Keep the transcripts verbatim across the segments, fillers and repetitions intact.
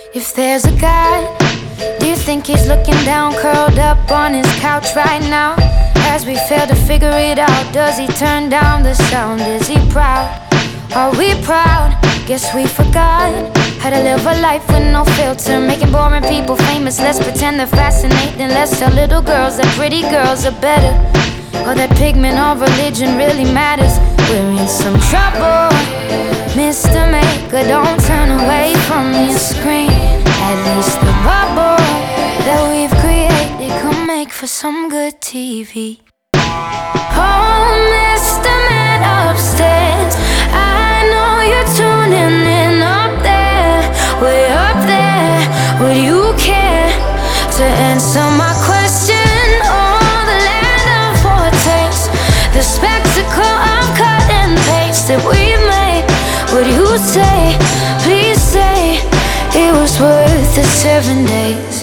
If there's a God, do you think he's looking down, curled up on his couch right now? As we fail to figure it out, does he turn down the sound? Is he proud? Are we proud? Guess we forgot how to live a life with no filter, making boring people famous. Let's pretend they're fascinating. Let's tell little girls that pretty girls are better, or that pigment or religion really matters. We're in some trouble, Mister Maker, don't turn away from your screen. At least the bubble that we've created could make for some good T V. Oh, Mister Man upstairs, I know you're tuning in up there, way up there. Would you care to answer my question? Oh, the land of foretaste, the spectacle of cut and paste that we've made. Would you say, please say, it was worth the seven days?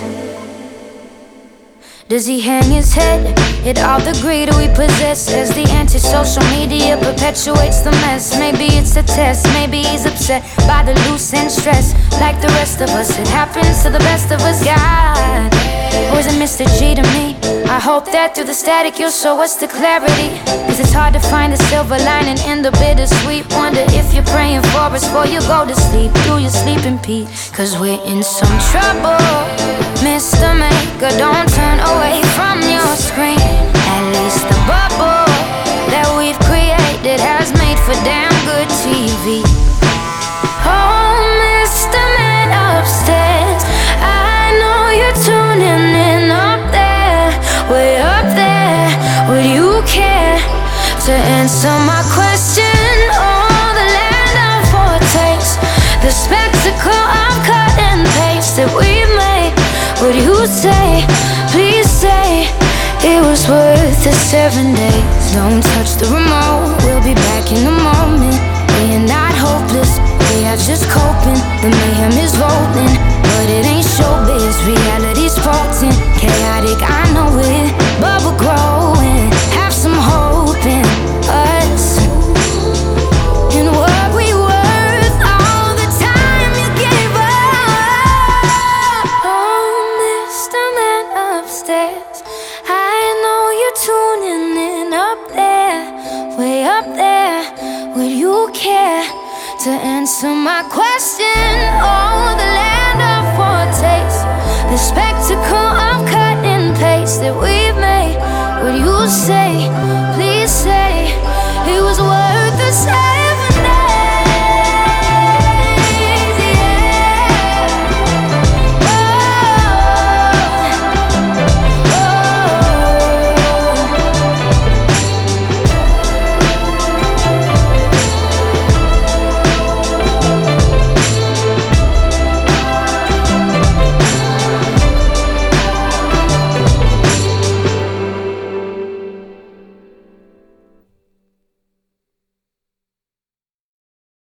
Does he hang his head at all the greed we possess, as the anti-social media perpetuates the mess? Maybe it's a test, maybe he's upset by the loose and stress. Like the rest of us, it happens to the best of us. God, or is it Mister G to me? I hope that through the static you'll show us the clarity, cause it's hard to find the silver lining in the bittersweet. Wonder if you're praying for us before you go to sleep. Do you sleep in peace? Cause we're in some trouble, Mister Maker, don't turn away from your screen. At least the bubble that we've created has made for damn good T V. Oh, Mister Man upstairs, I know you're tuning in up there, way up there. Would you care to answer my question? Oh, the land of foretaste, the spectacle of cut and paste that we've made. Would you say, please say, it was worth the seven days? Don't touch the remote, we'll be back in a moment. We are not hopeless, we are just coping. The mayhem is rolling, but it ain't showbiz. Reality's potent, chaotic, I know it. Bubble growing, have some hope in us, and what we worth, all the time you gave up. Oh, Mister Man upstairs, I know you're tuning in up there, way up there. Would you care to answer my question? Oh, the land of foretaste, the spectacle of cut and paste that we